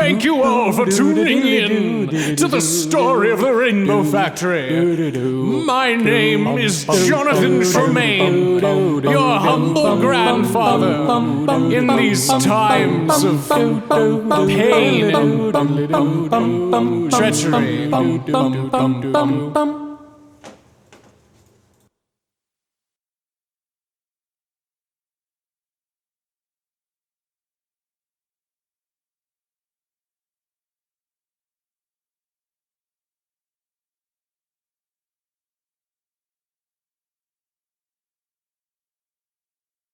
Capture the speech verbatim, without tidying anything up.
Thank you all for tuning in to the story of the Rainbow Factory. My name is Jonathan Tremaine, your humble grandfather in these times of pain and treachery.